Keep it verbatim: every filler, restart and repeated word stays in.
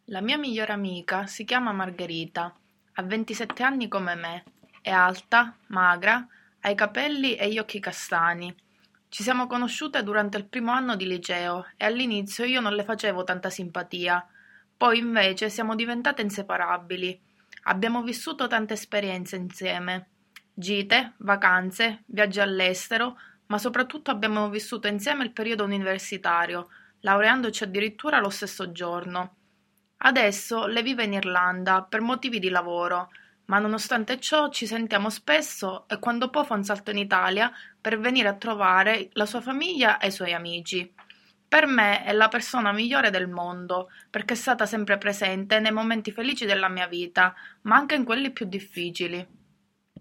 La mia migliore amica si chiama Margherita, ha ventisette anni come me, è alta, magra, ha i capelli e gli occhi castani. Ci siamo conosciute durante il primo anno di liceo e all'inizio io non le facevo tanta simpatia, poi invece siamo diventate inseparabili. Abbiamo vissuto tante esperienze insieme, gite, vacanze, viaggi all'estero, ma soprattutto abbiamo vissuto insieme il periodo universitario, laureandoci addirittura lo stesso giorno. Adesso lei vive in Irlanda per motivi di lavoro, ma nonostante ciò ci sentiamo spesso e quando può fa un salto in Italia per venire a trovare la sua famiglia e i suoi amici. Per me è la persona migliore del mondo, perché è stata sempre presente nei momenti felici della mia vita, ma anche in quelli più difficili.